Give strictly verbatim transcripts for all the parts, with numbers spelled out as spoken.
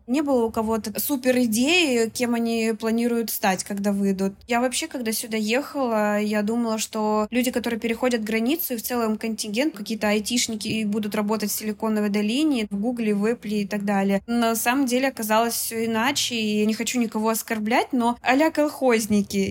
Не было у кого-то супер идеи, кем они планируют стать, когда выйдут. Я вообще, когда сюда ехала, я думала, что люди, которые переходят границу, и в целом контингент, какие-то айтишники и будут работать в Силиконовой долине, в Гугле, в Apple и так далее. На самом деле оказалось все иначе, и я не хочу никого оскорблять, но а-ля колхозники.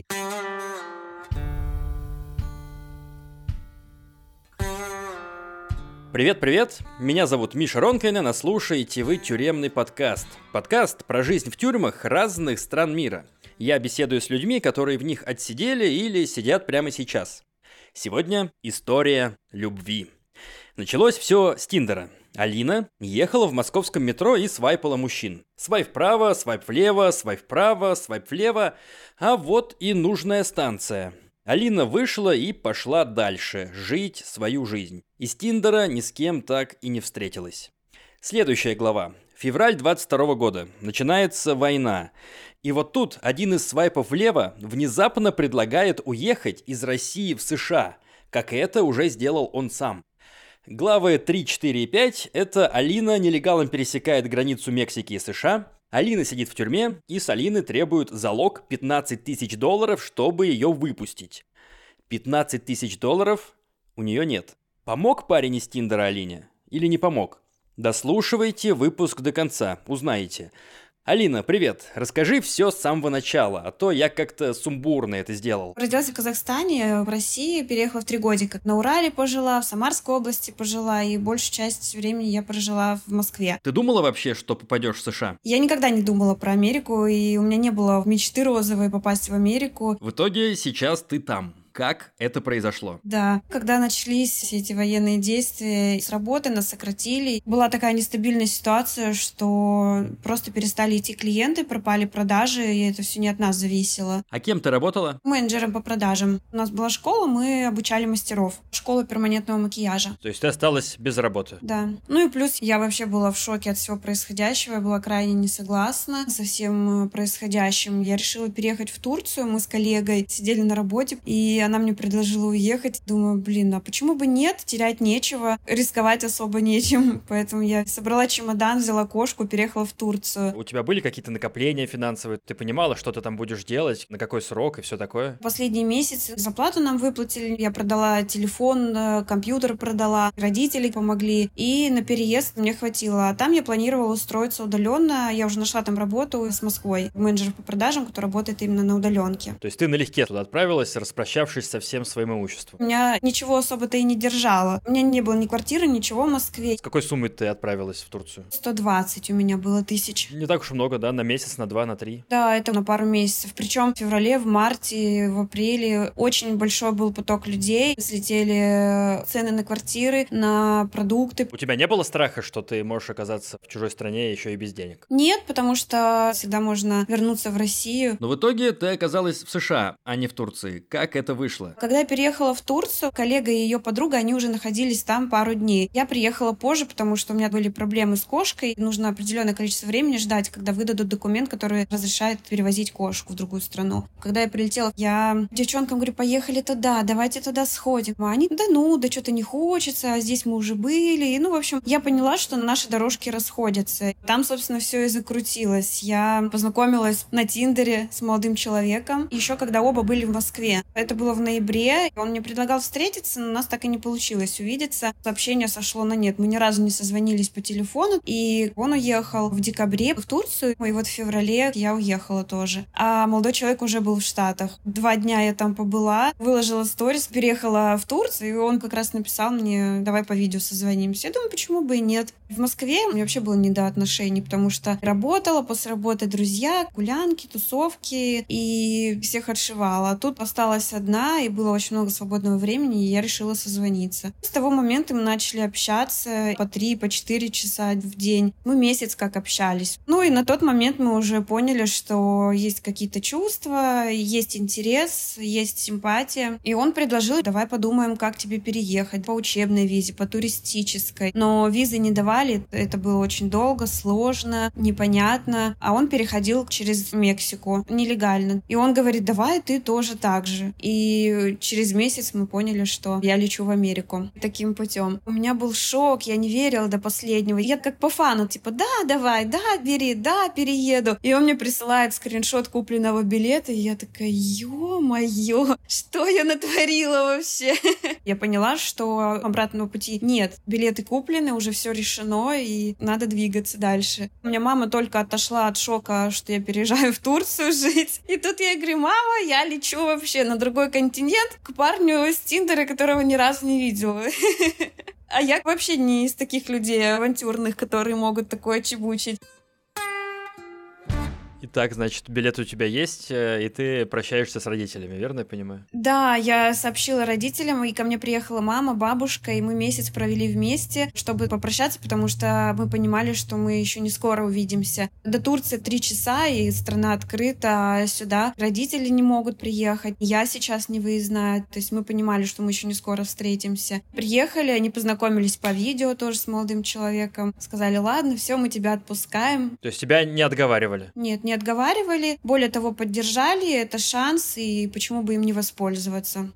Привет-привет, меня зовут Миша Ронкайнен, а слушаете вы «Тюремный подкаст». Подкаст про жизнь в тюрьмах разных стран мира. Я беседую с людьми, которые в них отсидели или сидят прямо сейчас. Сегодня история любви. Началось все с Тиндера. Алина ехала в московском метро и свайпала мужчин. Свайп вправо, свайп влево, свайп вправо, свайп влево. А вот и нужная станция. Алина вышла и пошла дальше, жить свою жизнь. Из Тиндера ни с кем так и не встретилась. Следующая глава. Февраль двадцать второго года. Начинается война. И вот тут один из свайпов влево внезапно предлагает уехать из России в США, как это уже сделал он сам. Главы три, четыре и пять – это Алина нелегалом пересекает границу Мексики и США. Алина сидит в тюрьме, и с Алины требуют залог пятнадцать тысяч долларов, чтобы ее выпустить. пятнадцать тысяч долларов у нее нет. Помог парень из Тиндера Алине или не помог? Дослушивайте выпуск до конца, узнаете. Алина, привет. Расскажи все с самого начала, а то я как-то сумбурно это сделал. Родилась в Казахстане, в России, переехала в три годика. На Урале пожила, в Самарской области пожила, и большую часть времени я прожила в Москве. Ты думала вообще, что попадешь в США? Я никогда не думала про Америку, и у меня не было мечты розовой попасть в Америку. В итоге сейчас ты там. Как это произошло? Да, когда начались все эти военные действия, с работы нас сократили. Была такая нестабильная ситуация, что просто перестали идти клиенты, пропали продажи, и это все не от нас зависело. А кем ты работала? Менеджером по продажам. У нас была школа, мы обучали мастеров. Школа перманентного макияжа. То есть ты осталась без работы? Да. Ну и плюс я вообще была в шоке от всего происходящего, я была крайне не согласна со всем происходящим. Я решила переехать в Турцию, мы с коллегой сидели на работе, и она мне предложила уехать. Думаю, блин, а почему бы нет? Терять нечего, рисковать особо нечем. Поэтому я собрала чемодан, взяла кошку, переехала в Турцию. У тебя были какие-то накопления финансовые? Ты понимала, что ты там будешь делать, на какой срок и все такое? Последние месяцы зарплату нам выплатили. Я продала телефон, компьютер продала, родители помогли. И на переезд мне хватило. А там я планировала устроиться удаленно. Я уже нашла там работу с Москвой. Менеджер по продажам, который работает именно на удаленке. То есть ты налегке туда отправилась, распрощавшись со всем своим имуществом? У меня ничего особо-то и не держало. У меня не было ни квартиры, ничего в Москве. С какой суммой ты отправилась в Турцию? сто двадцать у меня было тысяч. Не так уж много, да? На месяц, на два, на три? Да, это на пару месяцев. Причем в феврале, в марте, в апреле очень большой был поток людей. Слетели цены на квартиры, на продукты. У тебя не было страха, что ты можешь оказаться в чужой стране еще и без денег? Нет, потому что всегда можно вернуться в Россию. Но в итоге ты оказалась в США, а не в Турции. Как это вышло? Когда я переехала в Турцию, коллега и ее подруга, они уже находились там пару дней. Я приехала позже, потому что у меня были проблемы с кошкой. Нужно определенное количество времени ждать, когда выдадут документ, который разрешает перевозить кошку в другую страну. Когда я прилетела, я девчонкам говорю, поехали туда, давайте туда сходим. А они, да ну, да что-то не хочется, а здесь мы уже были. И, ну, в общем, я поняла, что наши дорожки расходятся. Там, собственно, все и закрутилось. Я познакомилась на Тиндере с молодым человеком, еще когда оба были в Москве. Это было в ноябре. Он мне предлагал встретиться, но у нас так и не получилось увидеться. Сообщение сошло на нет. Мы ни разу не созвонились по телефону. И он уехал в декабре в Турцию. И вот в феврале я уехала тоже. А молодой человек уже был в Штатах. Два дня я там побыла, выложила сторис, переехала в Турцию. И он как раз написал мне, давай по видео созвонимся. Я думаю, почему бы и нет. В Москве мне вообще было не до отношений, потому что работала, после работы друзья, гулянки, тусовки, и всех отшивала. А тут осталась одна, и было очень много свободного времени, и я решила созвониться. С того момента мы начали общаться по три, по четыре часа в день. Мы месяц как общались. Ну и на тот момент мы уже поняли, что есть какие-то чувства, есть интерес, есть симпатия. И он предложил, давай подумаем, как тебе переехать по учебной визе, по туристической. Но визы не давали, это было очень долго, сложно, непонятно. А он переходил через Мексику нелегально. И он говорит, давай ты тоже так же. И И через месяц мы поняли, что я лечу в Америку таким путем. У меня был шок, я не верила до последнего. Я как по фану, типа, да, давай, да, бери, да, перееду. И он мне присылает скриншот купленного билета, и я такая, ё-моё, что я натворила вообще? Я поняла, что обратного пути нет. Билеты куплены, уже все решено, и надо двигаться дальше. У меня мама только отошла от шока, что я переезжаю в Турцию жить. И тут я говорю, мама, я лечу вообще на другой континент к парню с Тиндера, которого ни разу не видела. А я вообще не из таких людей авантюрных, которые могут такое чебучить. Итак, значит, билет у тебя есть, и ты прощаешься с родителями, верно я понимаю? Да, я сообщила родителям, и ко мне приехала мама, бабушка, и мы месяц провели вместе, чтобы попрощаться, потому что мы понимали, что мы еще не скоро увидимся. До Турции три часа, и страна открыта, а сюда родители не могут приехать. Я сейчас не выездная, то есть мы понимали, что мы еще не скоро встретимся. Приехали, они познакомились по видео тоже с молодым человеком, сказали, ладно, все, мы тебя отпускаем. То есть тебя не отговаривали? Нет, не отговаривали, более того, поддержали, это шанс, и почему бы им не воспользоваться.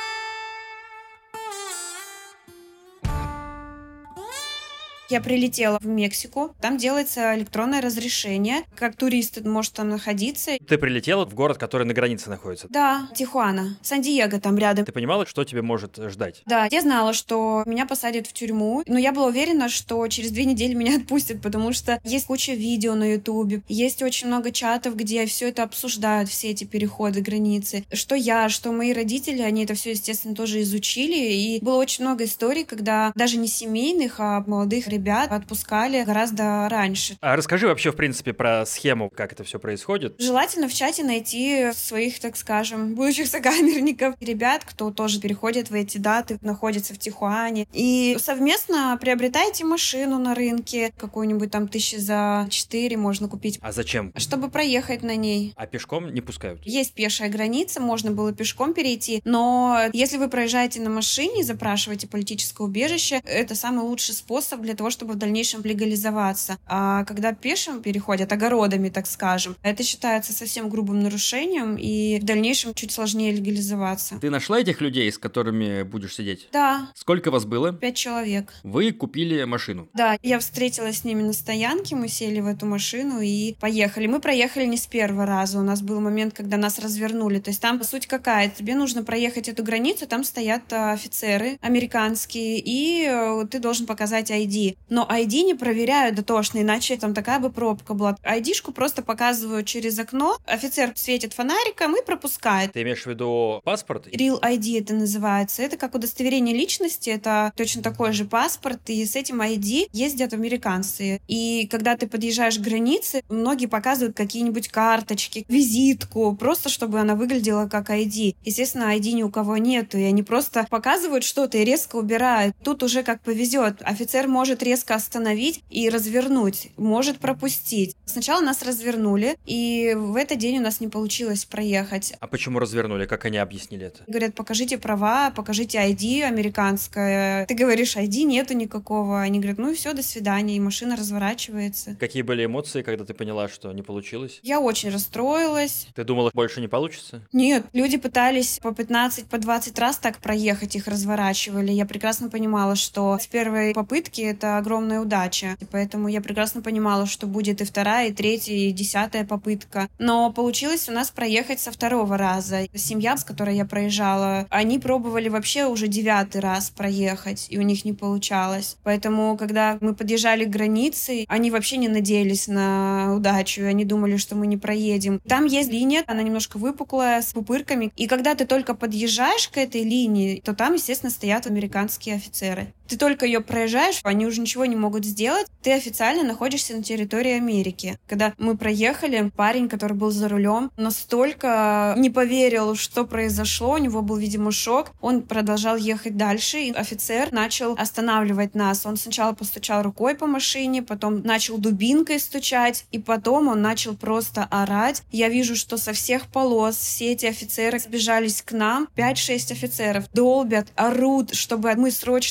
Я прилетела в Мексику, там делается электронное разрешение, как турист может там находиться. Ты прилетела в город, который на границе находится? Да, Тихуана, Сан-Диего там рядом. Ты понимала, что тебе может ждать? Да, я знала, что меня посадят в тюрьму, но я была уверена, что через две недели меня отпустят, потому что есть куча видео на Ютубе, есть очень много чатов, где все это обсуждают, все эти переходы границы. Что я, что мои родители, они это все, естественно, тоже изучили, и было очень много историй, когда даже не семейных, а молодых ребят отпускали гораздо раньше. А расскажи вообще, в принципе, про схему, как это все происходит. Желательно в чате найти своих, так скажем, будущих сокамерников, ребят, кто тоже переходит в эти даты, находится в Тихуане. И совместно приобретайте машину на рынке, какую-нибудь там тысячи за четыре можно купить. А зачем? Чтобы проехать на ней. А пешком не пускают? Есть пешая граница, можно было пешком перейти, но если вы проезжаете на машине и запрашиваете политическое убежище, это самый лучший способ для того, чтобы в дальнейшем легализоваться. А когда пешим переходят, огородами, так скажем, это считается совсем грубым нарушением, и в дальнейшем чуть сложнее легализоваться. Ты нашла этих людей, с которыми будешь сидеть? Да. Сколько вас было? Пять человек. Вы купили машину? Да, я встретилась с ними на стоянке, мы сели в эту машину и поехали. Мы проехали не с первого раза, у нас был момент, когда нас развернули. То есть там суть какая? Тебе нужно проехать эту границу, там стоят офицеры американские, и ты должен показать ай ди. Но ай ди не проверяют дотошно, иначе там такая бы пробка была. ай ди-шку просто показывают через окно, офицер светит фонариком и пропускает. Ты имеешь в виду паспорт? Real ай ди это называется. Это как удостоверение личности, это точно такой же паспорт, и с этим ай ди ездят американцы. И когда ты подъезжаешь к границе, многие показывают какие-нибудь карточки, визитку, просто чтобы она выглядела как ай ди. Естественно, ай ди ни у кого нету, и они просто показывают что-то и резко убирают. Тут уже как повезет. Офицер может резко остановить и развернуть, может пропустить. Сначала нас развернули, и в этот день у нас не получилось проехать. А почему развернули? Как они объяснили это? Говорят, покажите права, покажите ай ди американское. Ты говоришь, ай ди нету никакого. Они говорят, ну и все, до свидания, и машина разворачивается. Какие были эмоции, когда ты поняла, что не получилось? Я очень расстроилась. Ты думала, больше не получится? Нет, люди пытались по пятнадцать, по двадцать раз так проехать, их разворачивали. Я прекрасно понимала, что с первой попытки это огромная удача. И поэтому я прекрасно понимала, что будет и вторая, и третья, и десятая попытка. Но получилось у нас проехать со второго раза. Семья, с которой я проезжала, они пробовали вообще уже девятый раз проехать, и у них не получалось. Поэтому, когда мы подъезжали к границе, они вообще не надеялись на удачу, и они думали, что мы не проедем. Там есть линия, она немножко выпуклая, с пупырками, и когда ты только подъезжаешь к этой линии, то там, естественно, стоят американские офицеры. Ты только ее проезжаешь, они уже ничего не могут сделать, ты официально находишься на территории Америки. Когда мы проехали, парень, который был за рулем, настолько не поверил, что произошло, у него был, видимо, шок. Он продолжал ехать дальше, и офицер начал останавливать нас. Он сначала постучал рукой по машине, потом начал дубинкой стучать, и потом он начал просто орать. Я вижу, что со всех полос все эти офицеры сбежались к нам. пять-шесть офицеров долбят, орут, чтобы мы срочно открыли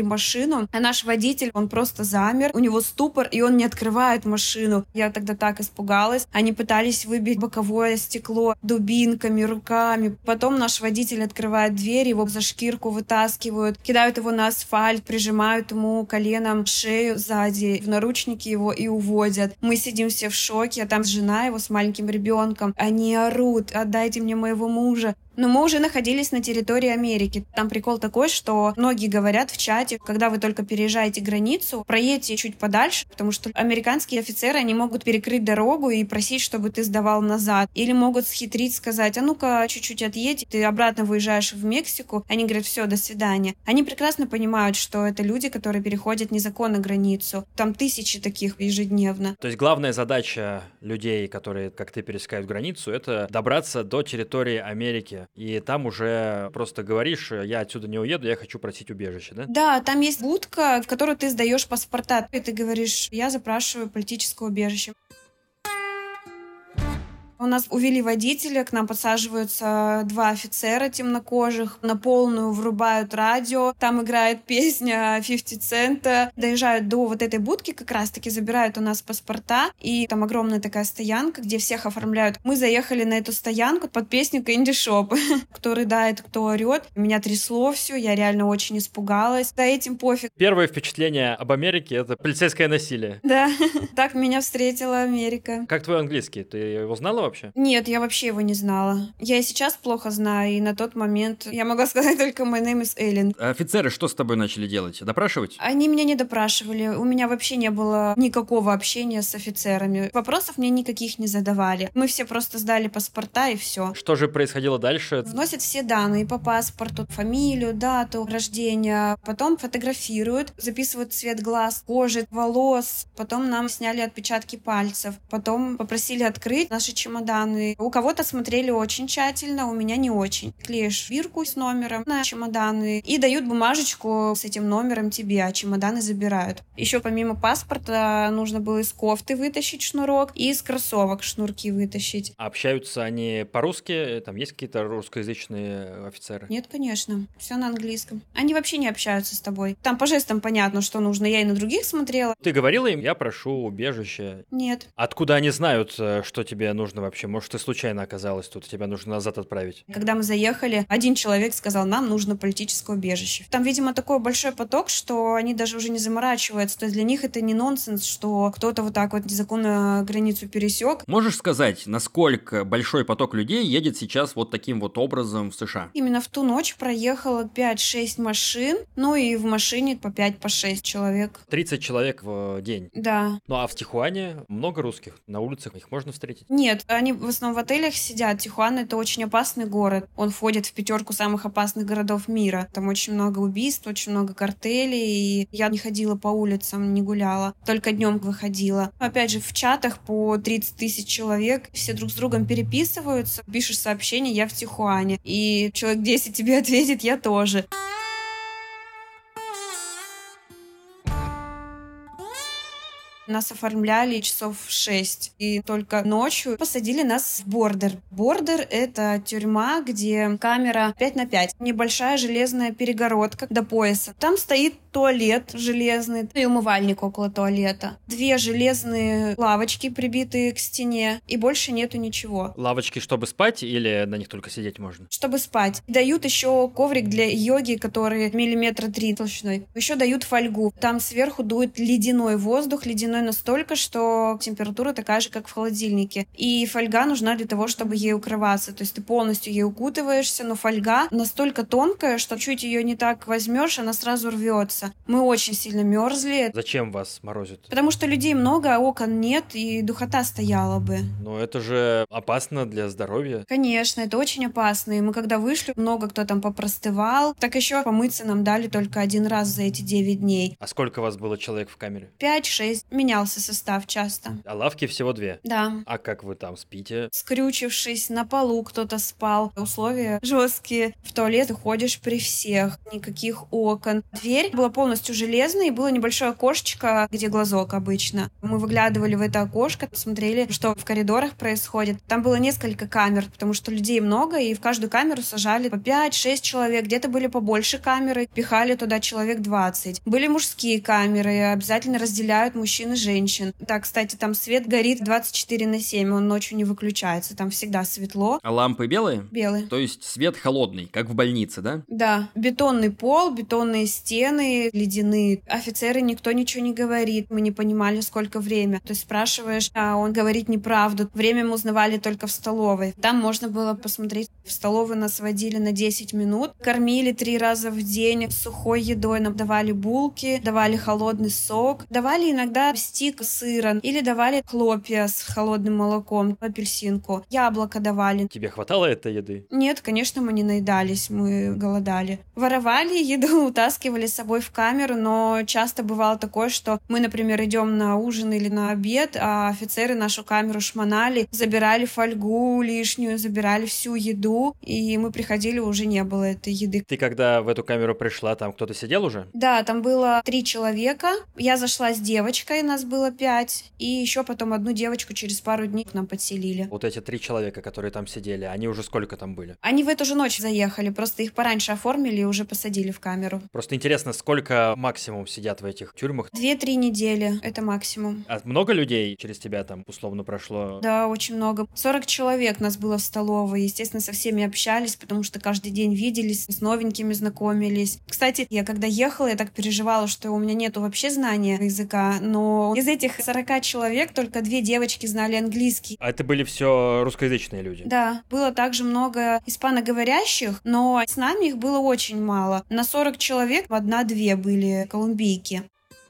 открыли машину, а наш водитель, он просто замер, у него ступор, и он не открывает машину. Я тогда так испугалась. Они пытались выбить боковое стекло дубинками, руками. Потом наш водитель открывает дверь, его за шкирку вытаскивают, кидают его на асфальт, прижимают ему коленом шею сзади, в наручники его и уводят. Мы сидим все в шоке, а там жена его с маленьким ребенком. Они орут: «Отдайте мне моего мужа». Но мы уже находились на территории Америки. Там прикол такой, что многие говорят в чате, когда вы только переезжаете границу, проедьте чуть подальше, потому что американские офицеры, они могут перекрыть дорогу и просить, чтобы ты сдавал назад. Или могут схитрить, сказать: а ну-ка, чуть-чуть отъедь, ты обратно выезжаешь в Мексику. Они говорят: все, до свидания. Они прекрасно понимают, что это люди, которые переходят незаконно границу. Там тысячи таких ежедневно. То есть главная задача людей, которые, как ты, пересекают границу, это добраться до территории Америки. И там уже просто говоришь: я отсюда не уеду, я хочу просить убежище, да? Да, там есть будка, в которую ты сдаешь паспорта. И ты говоришь: я запрашиваю политическое убежище. У нас увели водителя, к нам подсаживаются два офицера темнокожих, на полную врубают радио, там играет песня фифти цента, доезжают до вот этой будки, как раз-таки забирают у нас паспорта, и там огромная такая стоянка, где всех оформляют. Мы заехали на эту стоянку под песню Candy Shop. Кто рыдает, кто орет. Меня трясло все, я реально очень испугалась. За этим пофиг. Первое впечатление об Америке — это полицейское насилие. Да, так меня встретила Америка. Как твой английский? Ты его знала вообще? Нет, я вообще его не знала. Я и сейчас плохо знаю, и на тот момент я могла сказать только «My name is Эллен». Офицеры что с тобой начали делать? Допрашивать? Они меня не допрашивали. У меня вообще не было никакого общения с офицерами. Вопросов мне никаких не задавали. Мы все просто сдали паспорта, и все. Что же происходило дальше? Вносят все данные по паспорту: фамилию, дату рождения. Потом фотографируют, записывают цвет глаз, кожи, волос. Потом нам сняли отпечатки пальцев. Потом попросили открыть наши чемоданы. У кого-то смотрели очень тщательно, у меня не очень. Клеишь бирку с номером на чемоданы и дают бумажечку с этим номером тебе, а чемоданы забирают. Еще помимо паспорта нужно было из кофты вытащить шнурок и из кроссовок шнурки вытащить. А общаются они по-русски? Там есть какие-то русскоязычные офицеры? Нет, конечно. Все на английском. Они вообще не общаются с тобой. Там по жестам понятно, что нужно. Я и на других смотрела. Ты говорила им: я прошу убежище? Нет. Откуда они знают, что тебе нужно вообще? Может, ты случайно оказалась тут, тебя нужно назад отправить? Когда мы заехали, один человек сказал: нам нужно политическое убежище. Там, видимо, такой большой поток, что они даже уже не заморачиваются. То есть для них это не нонсенс, что кто-то вот так вот незаконно границу пересек. Можешь сказать, насколько большой поток людей едет сейчас вот таким вот образом в США? Именно в ту ночь проехало пять-шесть машин, ну и в машине по пять-шесть человек. тридцать человек в день? Да. Ну а в Тихуане много русских? На улицах их можно встретить? Нет, они в основном в отелях сидят. Тихуана — это очень опасный город. Он входит в пятерку самых опасных городов мира. Там очень много убийств, очень много картелей. И я не ходила по улицам, не гуляла. Только днем выходила. Опять же, в чатах по тридцать тысяч человек. Все друг с другом переписываются. Пишешь сообщение: я в Тихуане. И человек десять тебе ответит: я тоже. Нас оформляли часов в шесть, и только ночью посадили нас в бордер. Бордер — это тюрьма, где камера пять на пять. Небольшая железная перегородка до пояса. Там стоит туалет железный и умывальник около туалета. Две железные лавочки, прибитые к стене, и больше нету ничего. Лавочки, чтобы спать, или на них только сидеть можно? Чтобы спать. Дают еще коврик для йоги, который миллиметра три толщиной. Еще дают фольгу. Там сверху дует ледяной воздух, ледяной настолько, что температура такая же, как в холодильнике. И фольга нужна для того, чтобы ей укрываться. То есть ты полностью ей укутываешься, но фольга настолько тонкая, что чуть ее не так возьмешь, она сразу рвется. Мы очень сильно мерзли. Зачем вас морозят? Потому что людей много, а окон нет, и духота стояла бы. Но это же опасно для здоровья. Конечно, это очень опасно. И мы когда вышли, много кто там попростывал. Так еще помыться нам дали только один раз за эти девять дней. А сколько вас было человек в камере? Пять-шесть. Меня менялся состав часто. А лавки всего две? Да. А как вы там спите? Скрючившись, на полу кто-то спал. Условия жесткие. В туалет ты ходишь при всех. Никаких окон. Дверь была полностью железной, и было небольшое окошечко, где глазок обычно. Мы выглядывали в это окошко, смотрели, что в коридорах происходит. Там было несколько камер, потому что людей много, и в каждую камеру сажали по пять-шесть человек. Где-то были побольше камеры, пихали туда человек двадцать. Были мужские камеры, обязательно разделяют мужчин и женщин. Так, кстати, там свет горит двадцать четыре на семь, он ночью не выключается, там всегда светло. А лампы белые? Белые. То есть свет холодный, как в больнице, да? Да. Бетонный пол, бетонные стены, ледяные. Офицеры, никто ничего не говорит. Мы не понимали, сколько время. То есть спрашиваешь, а он говорит неправду. Время мы узнавали только в столовой. Там можно было посмотреть. В столовую нас водили на десять минут. Кормили три раза в день с сухой едой. Нам давали булки, давали холодный сок. Давали иногда стик сыра. Или давали хлопья с холодным молоком, апельсинку. Яблоко давали. Тебе хватало этой еды? Нет, конечно, мы не наедались, мы голодали. Воровали еду, утаскивали с собой в камеру, но часто бывало такое, что мы, например, идем на ужин или на обед, а офицеры нашу камеру шмонали, забирали фольгу лишнюю, забирали всю еду, и мы приходили, уже не было этой еды. Ты когда в эту камеру пришла, там кто-то сидел уже? Да, там было три человека. Я зашла с девочкой, нас было пять, и еще потом одну девочку через пару дней к нам подселили. Вот эти три человека, которые там сидели, они уже сколько там были? Они в эту же ночь заехали, просто их пораньше оформили и уже посадили в камеру. Просто интересно, сколько максимум сидят в этих тюрьмах? Две-три недели, это максимум. А много людей через тебя там условно прошло? Да, очень много. сорок человек нас было в столовой. Естественно, со всеми общались, потому что каждый день виделись, с новенькими знакомились. Кстати, я когда ехала, я так переживала, что у меня нету вообще знания языка, но из этих сорока человек только две девочки знали английский. А это были все русскоязычные люди? Да, было также много испаноговорящих, но с нами их было очень мало. На сорок человек одна-две были колумбийки.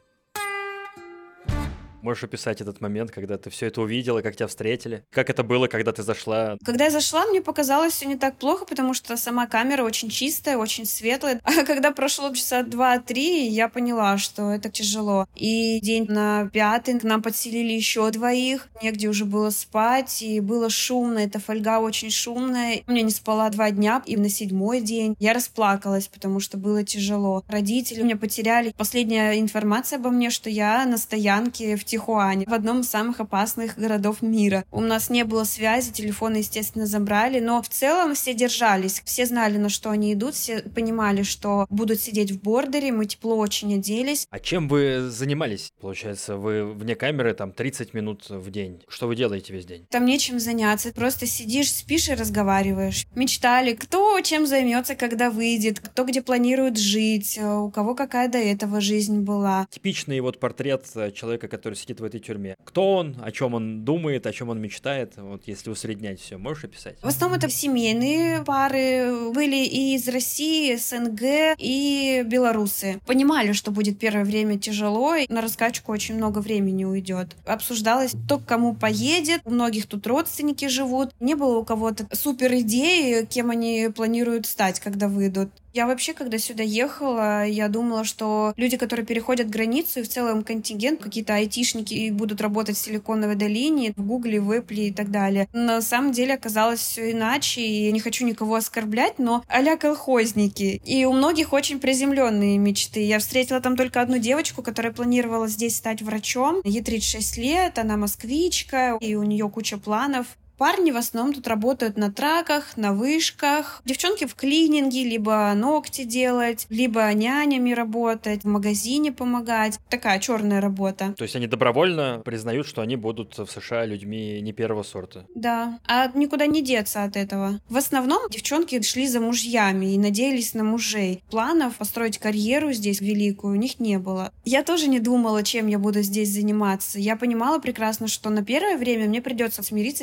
Можешь описать этот момент, когда ты все это увидела, как тебя встретили? Как это было, когда ты зашла? Когда я зашла, мне показалось все не так плохо, потому что сама камера очень чистая, очень светлая. А когда прошло часа два-три, я поняла, что это тяжело. И день на пятый к нам подселили еще двоих. Негде уже было спать, и было шумно. Эта фольга очень шумная. Я не спала два дня, и на седьмой день я расплакалась, потому что было тяжело. Родители меня потеряли. Последняя информация обо мне, что я на стоянке в Тихуане, в одном из самых опасных городов мира. У нас не было связи, телефоны, естественно, забрали, но в целом все держались. Все знали, на что они идут, все понимали, что будут сидеть в бордере, мы тепло очень оделись. А чем вы занимались? Получается, вы вне камеры там тридцать минут в день. Что вы делаете весь день? Там нечем заняться. Просто сидишь, спишь и разговариваешь. Мечтали, кто чем займется, когда выйдет, кто где планирует жить, у кого какая до этого жизнь была. Типичный вот портрет человека, который сидит в этой тюрьме. Кто он, о чем он думает, о чем он мечтает, вот если усреднять все, можешь описать? В основном это семейные пары, были и из России, СНГ, и белорусы. Понимали, что будет первое время тяжело, и на раскачку очень много времени уйдет. Обсуждалось, кто к кому поедет, у многих тут родственники живут. Не было у кого-то супер идеи, кем они планируют стать, когда выйдут. Я вообще, когда сюда ехала, я думала, что люди, которые переходят границу, и в целом контингент, какие-то айтишники и будут работать в Силиконовой долине, в Гугле, в Эппле и так далее. На самом деле оказалось все иначе, и я не хочу никого оскорблять, но а-ля колхозники. И у многих очень приземленные мечты. Я встретила там только одну девочку, которая планировала здесь стать врачом. Ей тридцать шесть лет, она москвичка, и у нее куча планов. Парни в основном тут работают на траках, на вышках. Девчонки в клининге, либо ногти делать, либо нянями работать, в магазине помогать. Такая черная работа. То есть они добровольно признают, что они будут в США людьми не первого сорта? Да, а никуда не деться от этого. В основном девчонки шли за мужьями и надеялись на мужей. Планов построить карьеру здесь великую у них не было. Я тоже не думала, чем я буду здесь заниматься. Я понимала прекрасно, что на первое время мне придется смириться с тем, что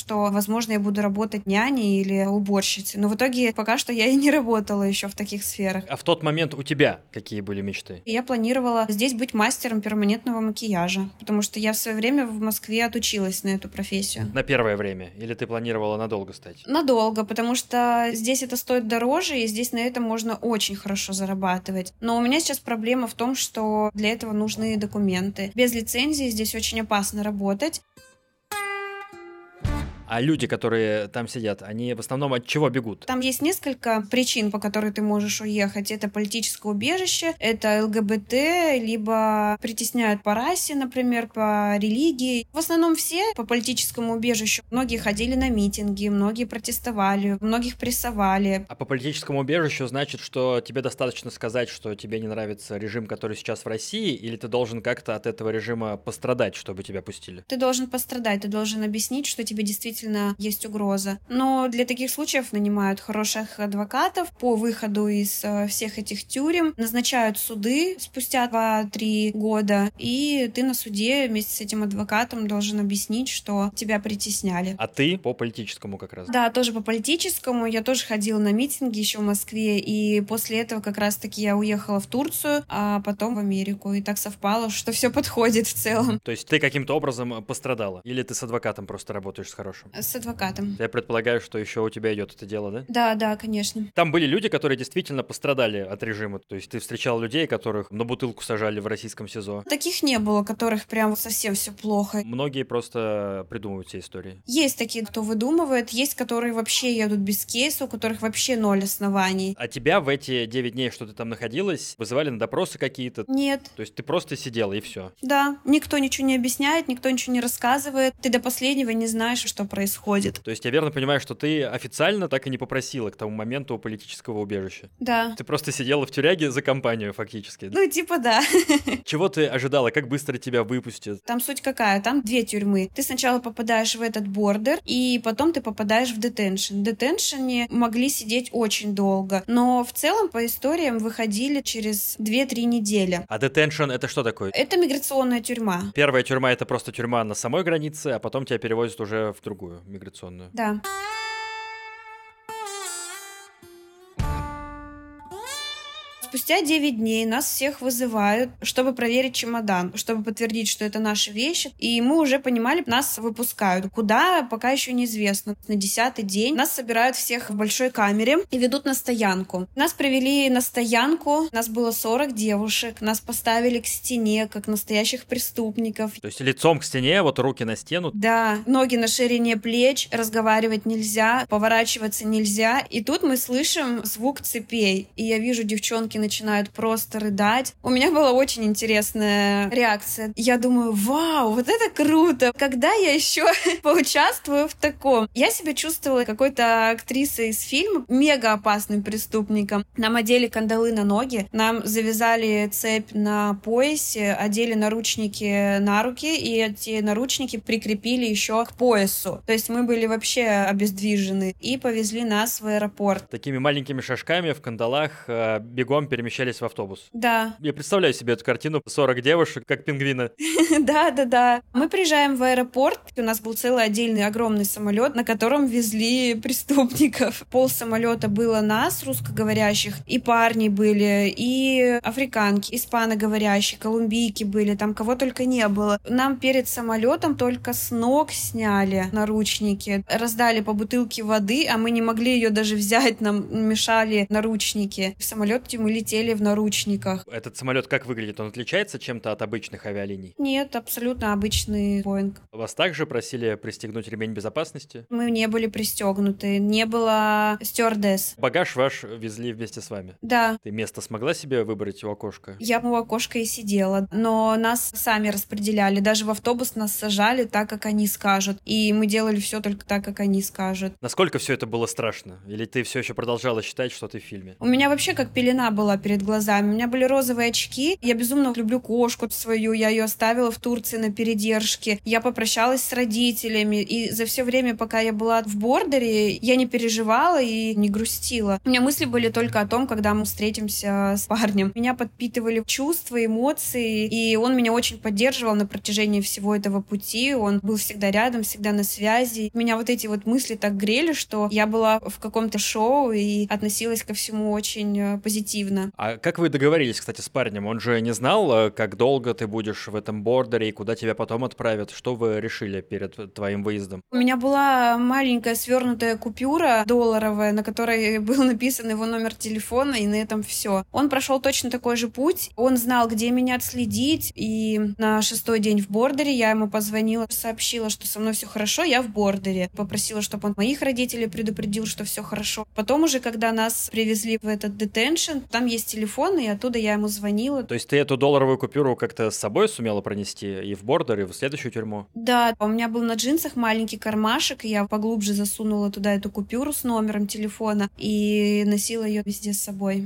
что, возможно, я буду работать няней или уборщицей. Но в итоге пока что я и не работала еще в таких сферах. А в тот момент у тебя какие были мечты? Я планировала здесь быть мастером перманентного макияжа, потому что я в свое время в Москве отучилась на эту профессию. На первое время? Или ты планировала надолго стать? Надолго, потому что здесь это стоит дороже, и здесь на этом можно очень хорошо зарабатывать. Но у меня сейчас проблема в том, что для этого нужны документы. Без лицензии здесь очень опасно работать. А люди, которые там сидят, они в основном от чего бегут? Там есть несколько причин, по которым ты можешь уехать. Это политическое убежище, это ЛГБТ, либо притесняют по расе, например, по религии. В основном все по политическому убежищу. Многие ходили на митинги, многие протестовали, многих прессовали. А по политическому убежищу значит, что тебе достаточно сказать, что тебе не нравится режим, который сейчас в России, или ты должен как-то от этого режима пострадать, чтобы тебя пустили? Ты должен пострадать, ты должен объяснить, что тебе действительно есть угроза. Но для таких случаев нанимают хороших адвокатов по выходу из э, всех этих тюрем, назначают суды спустя два-три года, и ты на суде вместе с этим адвокатом должен объяснить, что тебя притесняли. А ты по политическому как раз? Да, тоже по политическому. Я тоже ходила на митинги еще в Москве, и после этого как раз-таки я уехала в Турцию, а потом в Америку. И так совпало, что все подходит в целом. То есть ты каким-то образом пострадала? Или ты с адвокатом просто работаешь с хорошим? С адвокатом. Я предполагаю, что еще у тебя идет это дело, да? Да, да, конечно. Там были люди, которые действительно пострадали от режима. То есть ты встречал людей, которых на бутылку сажали в российском СИЗО? Таких не было, которых прям совсем все плохо. Многие просто придумывают все истории. Есть такие, кто выдумывает, есть, которые вообще едут без кейса, у которых вообще ноль оснований. А тебя в эти девять дней, что ты там находилась, вызывали на допросы какие-то? Нет. То есть ты просто сидела и все? Да, никто ничего не объясняет, никто ничего не рассказывает. Ты до последнего не знаешь, что происходит. То есть я верно понимаю, что ты официально так и не попросила к тому моменту политического убежища? Да. Ты просто сидела в тюряге за компанию фактически? Ну, типа да. Чего ты ожидала? Как быстро тебя выпустят? Там суть какая? Там две тюрьмы. Ты сначала попадаешь в этот бордер, и потом ты попадаешь в детеншн. В детеншене могли сидеть очень долго, но в целом по историям выходили через две-три недели. А детеншн — это что такое? Это миграционная тюрьма. Первая тюрьма — это просто тюрьма на самой границе, а потом тебя перевозят уже в другую миграционную. Да. Спустя девять дней нас всех вызывают, чтобы проверить чемодан, чтобы подтвердить, что это наши вещи. И мы уже понимали, нас выпускают. Куда, пока еще неизвестно. На десятый день нас собирают всех в большой камере и ведут на стоянку. Нас привели на стоянку, нас было сорок девушек, нас поставили к стене, как настоящих преступников. То есть лицом к стене, вот руки на стену? Да, ноги на ширине плеч, разговаривать нельзя, поворачиваться нельзя. И тут мы слышим звук цепей. И я вижу, девчонки начинают просто рыдать. У меня была очень интересная реакция. Я думаю, вау, вот это круто! Когда я еще поучаствую в таком? Я себя чувствовала какой-то актрисой из фильма, мега опасным преступником. Нам одели кандалы на ноги, нам завязали цепь на поясе, одели наручники на руки, и эти наручники прикрепили еще к поясу. То есть мы были вообще обездвижены. И повезли нас в аэропорт. Такими маленькими шажками в кандалах э, бегом перемещались в автобус. Да. Я представляю себе эту картину. сорок девушек, как пингвины. Да-да-да. Мы приезжаем в аэропорт. У нас был целый отдельный огромный самолет, на котором везли преступников. Пол самолета было нас, русскоговорящих, и парни были, и африканки, испаноговорящие, колумбийки были, там кого только не было. Нам перед самолетом только с ног сняли наручники, раздали по бутылке воды, а мы не могли ее даже взять, нам мешали наручники. В самолете мы летели в наручниках. Этот самолет как выглядит? Он отличается чем-то от обычных авиалиний? Нет, абсолютно обычный Боинг. Вас также просили пристегнуть ремень безопасности? Мы не были пристегнуты, не было стюардесс. Багаж ваш везли вместе с вами? Да. Ты место смогла себе выбрать у окошка? Я у окошка и сидела, но нас сами распределяли. Даже в автобус нас сажали так, как они скажут. И мы делали все только так, как они скажут. Насколько все это было страшно? Или ты все еще продолжала считать, что ты в фильме? У меня вообще как пелена была была перед глазами. У меня были розовые очки. Я безумно люблю кошку свою. Я ее оставила в Турции на передержке. Я попрощалась с родителями. И за все время, пока я была в бордере, я не переживала и не грустила. У меня мысли были только о том, когда мы встретимся с парнем. Меня подпитывали чувства, эмоции, и он меня очень поддерживал на протяжении всего этого пути. Он был всегда рядом, всегда на связи. Меня вот эти вот мысли так грели, что я была в каком-то шоу и относилась ко всему очень позитивно. А как вы договорились, кстати, с парнем? Он же не знал, как долго ты будешь в этом бордере и куда тебя потом отправят? Что вы решили перед твоим выездом? У меня была маленькая свернутая купюра долларовая, на которой был написан его номер телефона, и на этом все. Он прошел точно такой же путь. Он знал, где меня отследить, и на шестой день в бордере я ему позвонила, сообщила, что со мной все хорошо, я в бордере. Попросила, чтобы он моих родителей предупредил, что все хорошо. Потом уже, когда нас привезли в этот детеншн, там есть телефон, и оттуда я ему звонила. То есть ты эту долларовую купюру как-то с собой сумела пронести и в бордер, и в следующую тюрьму? Да, у меня был на джинсах маленький кармашек, и я поглубже засунула туда эту купюру с номером телефона и носила ее везде с собой.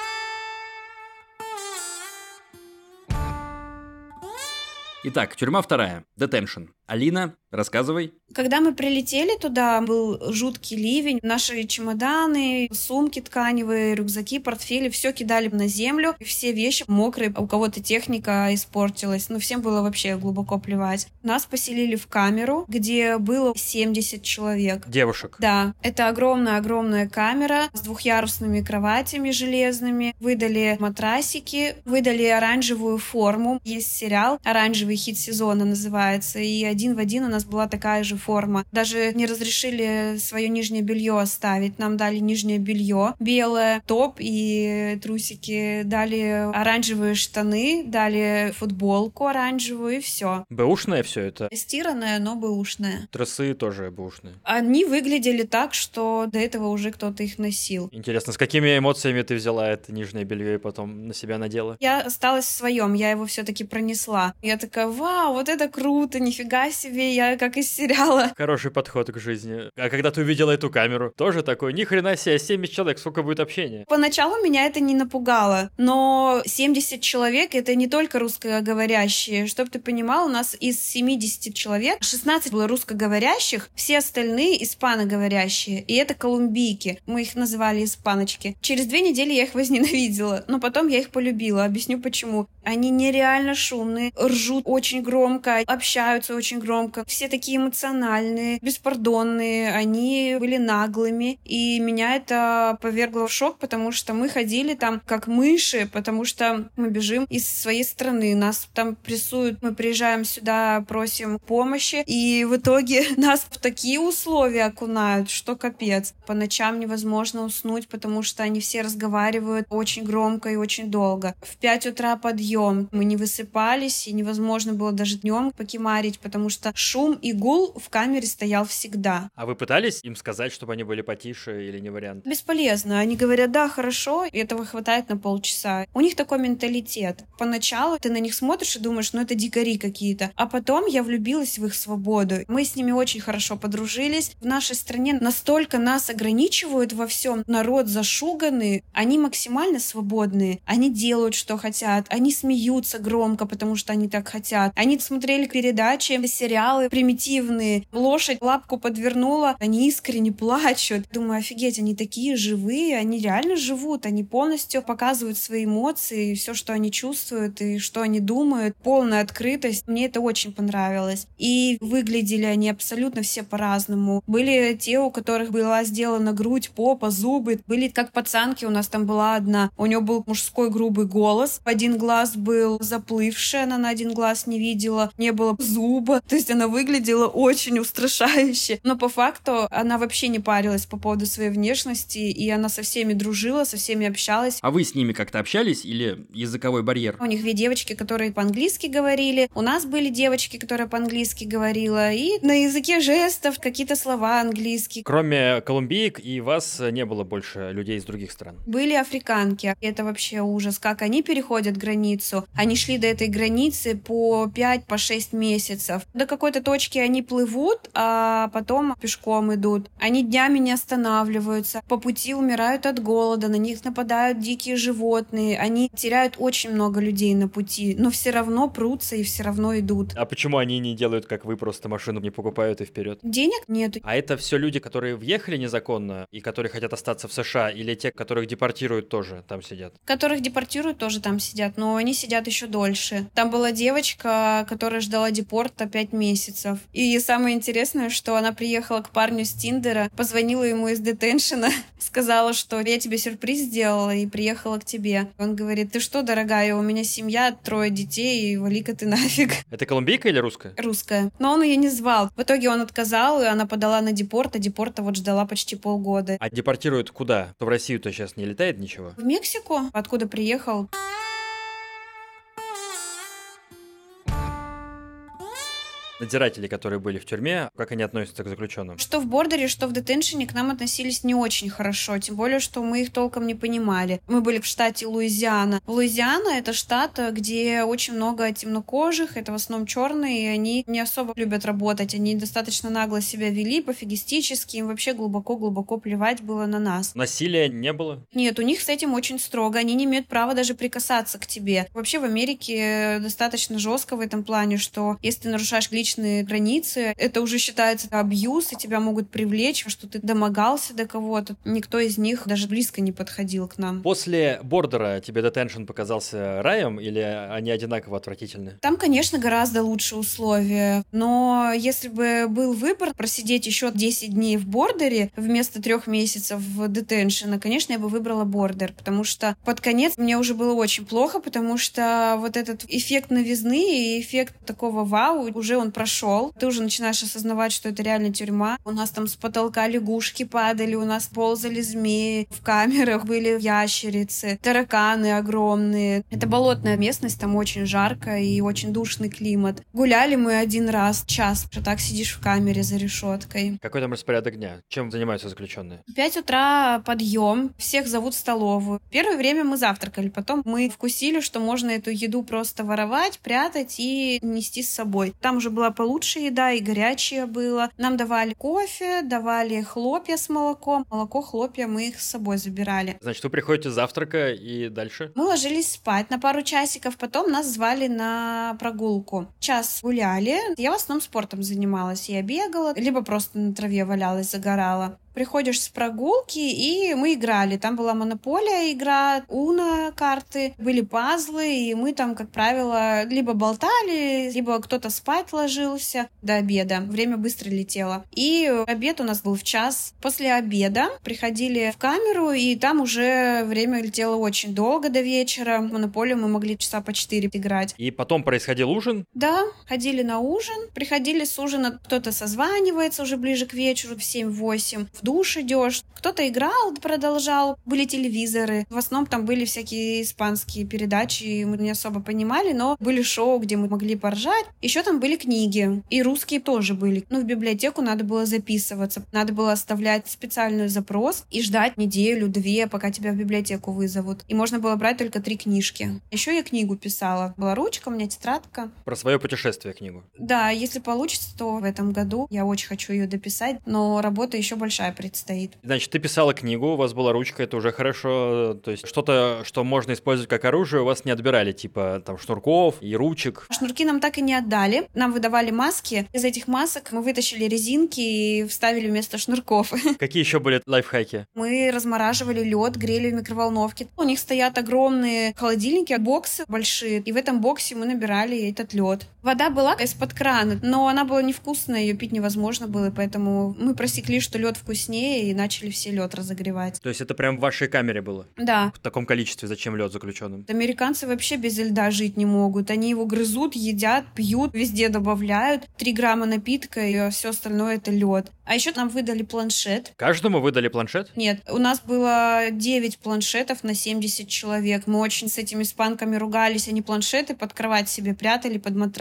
Итак, тюрьма вторая. Детеншн. Алина, рассказывай. Когда мы прилетели туда, был жуткий ливень. Наши чемоданы, сумки тканевые, рюкзаки, портфели, все кидали на землю. Все вещи мокрые, у кого-то техника испортилась. Ну, всем было вообще глубоко плевать. Нас поселили в камеру, где было семьдесят человек. Девушек? Да. Это огромная-огромная камера с двухъярусными кроватями железными. Выдали матрасики, выдали оранжевую форму. Есть сериал «Оранжевый хит сезона» называется, и один в один у нас была такая же форма. Даже не разрешили свое нижнее белье оставить. Нам дали нижнее белье, белое, топ и трусики. Дали оранжевые штаны, дали футболку оранжевую, и все. Бэушное все это? Стиранное, но бэушное. Трусы тоже бэушные. Они выглядели так, что до этого уже кто-то их носил. Интересно, с какими эмоциями ты взяла это нижнее белье и потом на себя надела? Я осталась в своем, я его все-таки пронесла. Я такая, вау, вот это круто, нифига себе, я как из сериала. Хороший подход к жизни. А когда ты увидела эту камеру, тоже такой, ни хрена себе, семьдесят человек, сколько будет общения? Поначалу меня это не напугало, но семьдесят человек — это не только русскоговорящие. Чтоб ты понимал, у нас из семидесяти человек шестнадцать было русскоговорящих, все остальные испаноговорящие, и это колумбийки. Мы их называли испаночки. Через две недели я их возненавидела, но потом я их полюбила. Объясню почему. Они нереально шумные, ржут очень громко, общаются очень громко. Все такие эмоциональные, беспардонные, они были наглыми, и меня это повергло в шок, потому что мы ходили там как мыши, потому что мы бежим из своей страны, нас там прессуют, мы приезжаем сюда, просим помощи, и в итоге нас в такие условия окунают, что капец. По ночам невозможно уснуть, потому что они все разговаривают очень громко и очень долго. В пять утра подъем, мы не высыпались, и невозможно было даже днем покемарить, потому что шум и гул в камере стоял всегда. А вы пытались им сказать, чтобы они были потише, или не вариант? Бесполезно. Они говорят, да, хорошо, и этого хватает на полчаса. У них такой менталитет. Поначалу ты на них смотришь и думаешь, ну это дикари какие-то. А потом я влюбилась в их свободу. Мы с ними очень хорошо подружились. В нашей стране настолько нас ограничивают во всем. Народ зашуганный. Они максимально свободные. Они делают, что хотят. Они смеются громко, потому что они так хотят. Они смотрели передачи, сериалы примитивные. Лошадь лапку подвернула, они искренне плачут. Думаю, офигеть, они такие живые, они реально живут, они полностью показывают свои эмоции, все, что они чувствуют и что они думают. Полная открытость. Мне это очень понравилось. И выглядели они абсолютно все по-разному. Были те, у которых была сделана грудь, попа, зубы. Были как пацанки, у нас там была одна. У нее был мужской грубый голос. Один глаз был заплывший, она на один глаз не видела. Не было зуба. То есть она выглядела очень устрашающе. Но по факту она вообще не парилась по поводу своей внешности, и она со всеми дружила, со всеми общалась. А вы с ними как-то общались или языковой барьер? У них две девочки, которые по-английски говорили. У нас были девочки, которые по-английски говорила. И на языке жестов какие-то слова английские. Кроме колумбиек и вас не было больше людей из других стран? Были африканки. Это вообще ужас. Как они переходят границу. Они шли до этой границы по пять, по шесть месяцев. До какой-то точки они плывут, а потом пешком идут. Они днями не останавливаются, по пути умирают от голода, на них нападают дикие животные, они теряют очень много людей на пути, но все равно прутся и все равно идут. А почему они не делают, как вы, просто машину не покупают и вперед? Денег нет. А это все люди, которые въехали незаконно и которые хотят остаться в США, или те, которых депортируют, тоже там сидят? Которых депортируют, тоже там сидят, но они сидят еще дольше. Там была девочка, которая ждала депорта пять месяцев. И самое интересное, что она приехала к парню с Тиндера, позвонила ему из детеншена, сказала, что я тебе сюрприз сделала и приехала к тебе. Он говорит: ты что, дорогая, у меня семья, трое детей, и вали-ка ты нафиг. Это колумбийка или русская? Русская. Но он ее не звал. В итоге он отказал, и она подала на депорт, а депорта вот ждала почти полгода. А депортируют куда? То в Россию-то сейчас не летает ничего? В Мексику, откуда приехал. Надзиратели, которые были в тюрьме, как они относятся к заключенным? Что в бордере, что в детеншене к нам относились не очень хорошо, тем более, что мы их толком не понимали. Мы были в штате Луизиана. Луизиана — это штат, где очень много темнокожих, это в основном черные, и они не особо любят работать, они достаточно нагло себя вели, пофигистически, им вообще глубоко-глубоко плевать было на нас. Насилия не было? Нет, у них с этим очень строго, они не имеют права даже прикасаться к тебе. Вообще в Америке достаточно жестко в этом плане, что если ты нарушаешь личные границы, это уже считается абьюз, и тебя могут привлечь, что ты домогался до кого-то. Никто из них даже близко не подходил к нам. После бордера тебе детеншн показался раем, или они одинаково отвратительны? Там, конечно, гораздо лучше условия, но если бы был выбор просидеть еще десять дней в бордере вместо трех месяцев в детеншена, конечно, я бы выбрала бордер, потому что под конец мне уже было очень плохо, потому что вот этот эффект новизны и эффект такого вау, уже он прошел. Ты уже начинаешь осознавать, что это реально тюрьма. У нас там с потолка лягушки падали, у нас ползали змеи, в камерах были ящерицы, тараканы огромные. Это болотная местность, там очень жарко и очень душный климат. Гуляли мы один раз, час, что так сидишь в камере за решеткой. Какой там распорядок дня? Чем занимаются заключенные? В пять утра подъем, всех зовут в столовую. Первое время мы завтракали, потом мы вкусили, что можно эту еду просто воровать, прятать и нести с собой. Там уже была получше еда, и горячее было. Нам давали кофе, давали хлопья с молоком. Молоко, хлопья, мы их с собой забирали. Значит, вы приходите с завтрака и дальше? Мы ложились спать на пару часиков, потом нас звали на прогулку. Час гуляли. Я в основном спортом занималась. Я бегала, либо просто на траве валялась, загорала. Приходишь с прогулки, и мы играли. Там была монополия игра, уно карты, были пазлы, и мы там, как правило, либо болтали, либо кто-то спать ложился до обеда. Время быстро летело. И обед у нас был в час. После обеда приходили в камеру, и там уже время летело очень долго до вечера. В монополию мы могли часа по четыре играть. И потом происходил ужин? Да, ходили на ужин. Приходили с ужина, кто-то созванивается уже ближе к вечеру, в семь-восемь. В душ идешь. Кто-то играл, продолжал. Были телевизоры. В основном там были всякие испанские передачи, и мы не особо понимали, но были шоу, где мы могли поржать. Еще там были книги. И русские тоже были. Ну, в библиотеку надо было записываться. Надо было оставлять специальный запрос и ждать неделю-две, пока тебя в библиотеку вызовут. И можно было брать только три книжки. Еще я книгу писала. Была ручка, у меня тетрадка. Про свое путешествие книгу? Да, если получится, то в этом году я очень хочу ее дописать, но работа еще большая предстоит. Значит, ты писала книгу, у вас была ручка, это уже хорошо. То есть что-то, что можно использовать как оружие, у вас не отбирали, типа там шнурков и ручек. Шнурки нам так и не отдали. Нам выдавали маски. Из этих масок мы вытащили резинки и вставили вместо шнурков. Какие еще были лайфхаки? Мы размораживали лед, грели в микроволновке. У них стоят огромные холодильники, боксы большие, и в этом боксе мы набирали этот лед. Вода была из-под крана, но она была невкусная, ее пить невозможно было, поэтому мы просекли, что лед вкуснее, и начали все лед разогревать. То есть это прям в вашей камере было? Да. В таком количестве зачем лед заключенным? Американцы вообще без льда жить не могут. Они его грызут, едят, пьют, везде добавляют. Три грамма напитка, и все остальное это лед. А еще нам выдали планшет. Каждому выдали планшет? Нет, у нас было девять планшетов на семьдесят человек. Мы очень с этими испанками ругались. Они планшеты под кровать себе прятали, под матрас.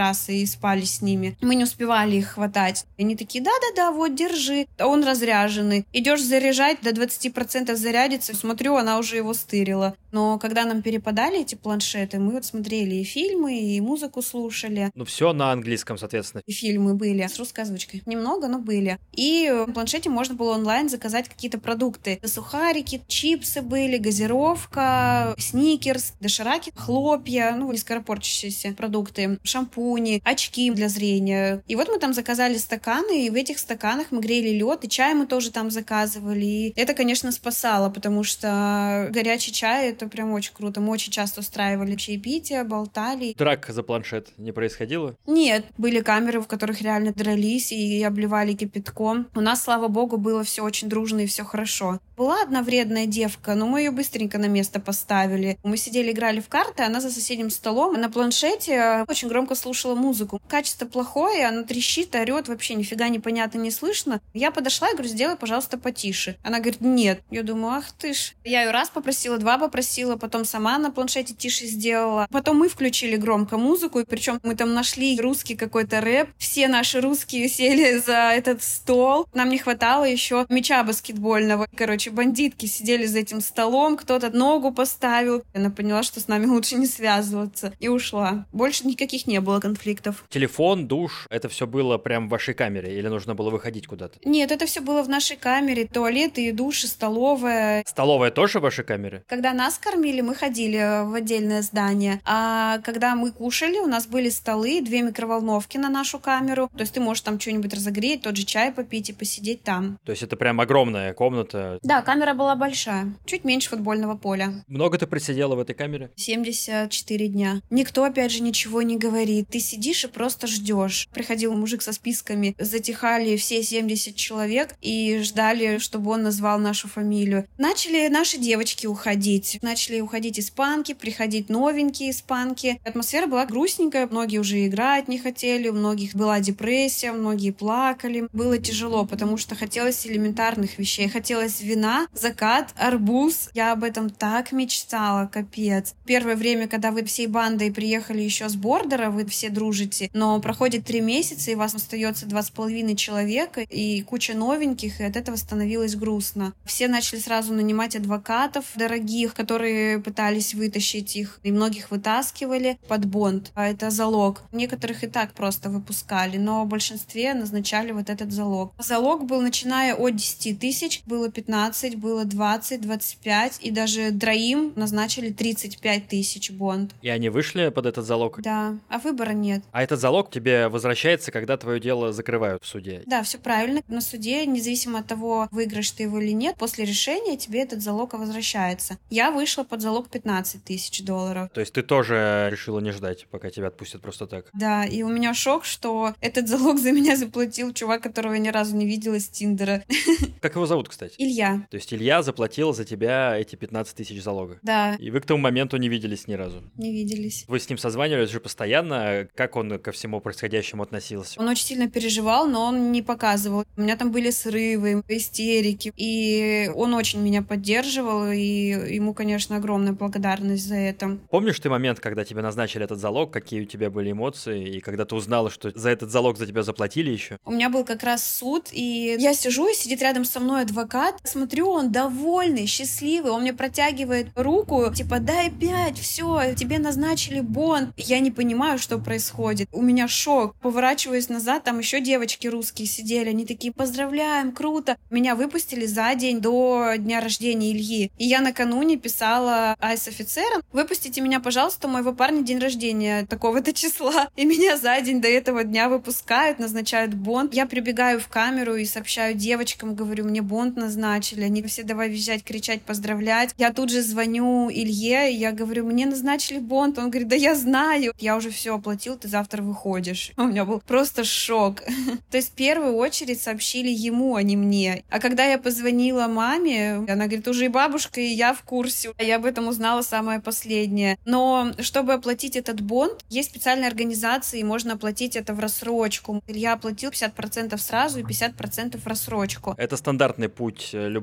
матрасы и спали с ними. Мы не успевали их хватать. И они такие, да-да-да, вот, держи. А он разряженный. Идешь заряжать, до двадцать процентов зарядится. Смотрю, она уже его стырила. Но когда нам перепадали эти планшеты, мы вот смотрели и фильмы, и музыку слушали. Ну, все на английском, соответственно. И фильмы были с русской озвучкой. Немного, но были. И в планшете можно было онлайн заказать какие-то продукты. Сухарики, чипсы были, газировка, сникерс, дошираки, хлопья, ну, не скоропорчащиеся продукты, шампуни, очки для зрения. И вот мы там заказали стаканы, и в этих стаканах мы грели лед, и чай мы тоже там заказывали. И это, конечно, спасало, потому что горячий чай — это прям очень круто. Мы очень часто устраивали чаепитие, болтали. Драк за планшет не происходило? Нет, были камеры, в которых реально дрались и обливали кипятком. У нас, слава богу, было все очень дружно и все хорошо. Была одна вредная девка, но мы ее быстренько на место поставили. Мы сидели, играли в карты, она за соседним столом на планшете очень громко слушала музыку. Качество плохое, она трещит, орет, вообще нифига непонятно, не слышно. Я подошла и говорю, сделай, пожалуйста, потише. Она говорит, нет. Я думаю, ах ты ж. Я ее раз попросила, два попросила, потом сама на планшете тише сделала. Потом мы включили громко музыку, причем мы там нашли русский какой-то рэп. Все наши русские сели за этот стол. Нам не хватало еще мяча баскетбольного. Короче, бандитки сидели за этим столом, кто-то ногу поставил. Она поняла, что с нами лучше не связываться, и ушла. Больше никаких не было конфликтов. Телефон, душ, это все было прям в вашей камере или нужно было выходить куда-то? Нет, это все было в нашей камере. Туалеты, души, столовая. Столовая тоже в вашей камере? Когда нас кормили, мы ходили в отдельное здание. А когда мы кушали, у нас были столы, две микроволновки на нашу камеру. То есть ты можешь там что-нибудь разогреть, тот же чай попить и посидеть там. То есть это прям огромная комната? Да, камера была большая. Чуть меньше футбольного поля. Много ты просидела в этой камере? семьдесят четыре дня. Никто, опять же, ничего не говорит. Ты сидишь и просто ждешь. Приходил мужик со списками, затихали все семьдесят человек и ждали, чтобы он назвал нашу фамилию. Начали наши девочки уходить. Начали уходить испанки, приходить новенькие испанки. Атмосфера была грустненькая. Многие уже играть не хотели, у многих была депрессия, многие плакали. Было тяжело, потому что хотелось элементарных вещей. Хотелось вина, закат, арбуз. Я об этом так мечтала, капец. Первое время, когда вы всей бандой приехали еще с бордера, вы все дружите, но проходит три месяца, и у вас остается два с половиной человека, и куча новеньких, и от этого становилось грустно. Все начали сразу нанимать адвокатов дорогих, которые пытались вытащить их, и многих вытаскивали под бонд. А это залог. Некоторых и так просто выпускали, но в большинстве назначали вот этот залог. Залог был, начиная от десяти тысяч, было пятнадцать, было двадцать, двадцать пять, и даже троим назначили тридцать пять тысяч бонд. И они вышли под этот залог? Да, а выбора нет. А этот залог тебе возвращается, когда твое дело закрывают в суде? Да, все правильно. На суде, независимо от того, выиграешь ты его или нет, после решения тебе этот залог возвращается. Я вышла под залог пятнадцать тысяч долларов. То есть ты тоже решила не ждать, пока тебя отпустят просто так? Да, и у меня шок, что этот залог за меня заплатил чувак, которого я ни разу не видела с Тиндера. Как его зовут, кстати? Илья. То есть Илья заплатил за тебя эти пятнадцать тысяч залога? Да. И вы к тому моменту не виделись ни разу? Не виделись. Вы с ним созванивались же постоянно? Как он ко всему происходящему относился? Он очень сильно переживал, но он не показывал. У меня там были срывы, истерики. И он очень меня поддерживал, и ему, конечно, огромная благодарность за это. Помнишь ты момент, когда тебе назначили этот залог, какие у тебя были эмоции, и когда ты узнала, что за этот залог за тебя заплатили еще? У меня был как раз суд, и я сижу, и сидит рядом со мной адвокат. Смотрю, он довольный, счастливый. Он мне протягивает руку, типа, дай пять, все, тебе назначили бонд. Я не понимаю, что происходит. У меня шок. Поворачиваюсь назад, там еще девочки русские сидели. Они такие, поздравляем, круто. Меня выпустили за день до дня рождения Ильи. И я накануне писала айс-офицерам, выпустите меня, пожалуйста, у моего парня день рождения такого-то числа. И меня за день до этого дня выпускают, назначают бонд. Я прибегаю в камеру и сообщаю девочкам, говорю, мне бонд назначили. Они все давай визжать, кричать, поздравлять. Я тут же звоню Илье, и я говорю, мне назначили бонд. Он говорит, да я знаю. Я уже все оплатил, ты завтра выходишь. У меня был просто шок. То есть в первую очередь сообщили ему, а не мне. А когда я позвонила маме, она говорит, уже и бабушка, и я в курсе. Я об этом узнала самое последнее. Но чтобы оплатить этот бонд, есть специальные организации, и можно оплатить это в рассрочку. Илья оплатил пятьдесят процентов сразу и пятьдесят процентов в рассрочку. Это стандартный путь любого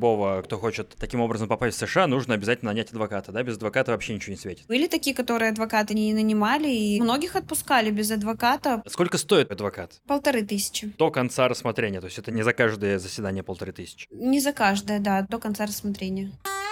любого, кто хочет таким образом попасть в США, нужно обязательно нанять адвоката, да? Без адвоката вообще ничего не светит. Были такие, которые адвоката не нанимали, и многих отпускали без адвоката. Сколько стоит адвокат? Полторы тысячи. До конца рассмотрения, то есть это не за каждое заседание полторы тысячи? Не за каждое, да, до конца рассмотрения.